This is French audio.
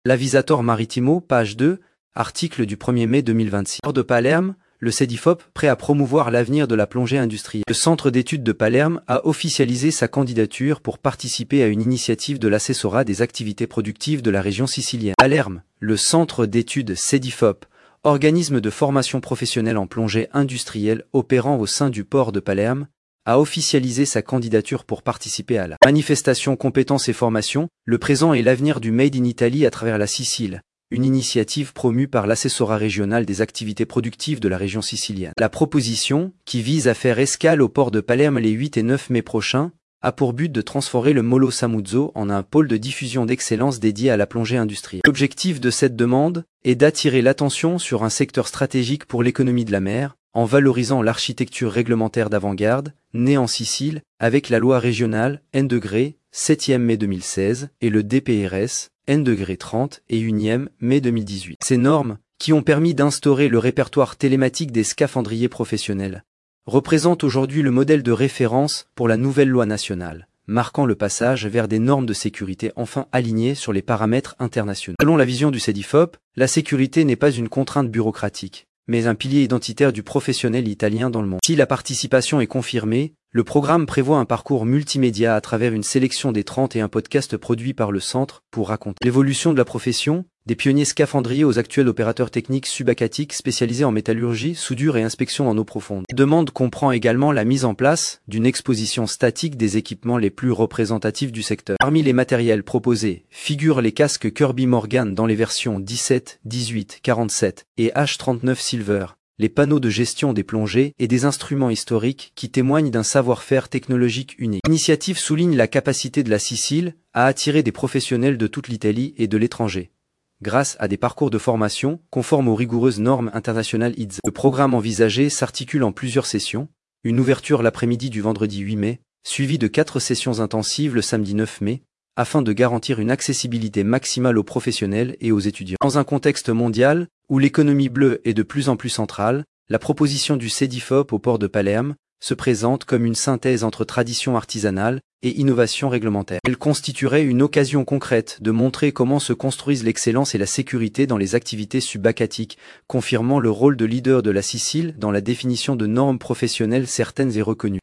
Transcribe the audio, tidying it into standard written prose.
L'Avisator Marittimo, page 2, article du 1er mai 2026. Port de Palerme, le CEDIFOP, prêt à promouvoir l'avenir de la plongée industrielle. Le Centre d'études de Palerme a officialisé sa candidature pour participer à une initiative de l'assessorat des activités productives de la région sicilienne. Palerme, le Centre d'études CEDIFOP, organisme de formation professionnelle en plongée industrielle opérant au sein du port de Palerme, a officialisé sa candidature pour participer à la manifestation compétences et formations, le présent et l'avenir du Made in Italy à travers la Sicile, une initiative promue par l'assessorat régional des activités productives de la région sicilienne. La proposition, qui vise à faire escale au port de Palerme les 8 et 9 mai prochains, a pour but de transformer le Molo Samuzzo en un pôle de diffusion d'excellence dédié à la plongée industrielle. L'objectif de cette demande est d'attirer l'attention sur un secteur stratégique pour l'économie de la mer, en valorisant l'architecture réglementaire d'avant-garde, née en Sicile, avec la loi régionale N°, 7e mai 2016, et le DPRS, N°30 et 1e mai 2018. Ces normes, qui ont permis d'instaurer le répertoire télématique des scaphandriers professionnels, représentent aujourd'hui le modèle de référence pour la nouvelle loi nationale, marquant le passage vers des normes de sécurité enfin alignées sur les paramètres internationaux. Selon la vision du CEDIFOP, la sécurité n'est pas une contrainte bureaucratique, mais un pilier identitaire du professionnel italien dans le monde. Si la participation est confirmée, le programme prévoit un parcours multimédia à travers une sélection des 31 podcasts produits par le centre pour raconter l'évolution de la profession, des pionniers scaphandriers aux actuels opérateurs techniques subaquatiques spécialisés en métallurgie, soudure et inspection en eau profonde. La demande comprend également la mise en place d'une exposition statique des équipements les plus représentatifs du secteur. Parmi les matériels proposés figurent les casques Kirby Morgan dans les versions 17, 18, 47 et H39 Silver, les panneaux de gestion des plongées et des instruments historiques qui témoignent d'un savoir-faire technologique unique. L'initiative souligne la capacité de la Sicile à attirer des professionnels de toute l'Italie et de l'étranger, grâce à des parcours de formation conformes aux rigoureuses normes internationales IDS. Le programme envisagé s'articule en plusieurs sessions, une ouverture l'après-midi du vendredi 8 mai, suivie de 4 sessions intensives le samedi 9 mai, afin de garantir une accessibilité maximale aux professionnels et aux étudiants. Dans un contexte mondial, où l'économie bleue est de plus en plus centrale, la proposition du CEDIFOP au port de Palerme se présente comme une synthèse entre tradition artisanale et innovation réglementaire. Elle constituerait une occasion concrète de montrer comment se construisent l'excellence et la sécurité dans les activités subaquatiques, confirmant le rôle de leader de la Sicile dans la définition de normes professionnelles certaines et reconnues.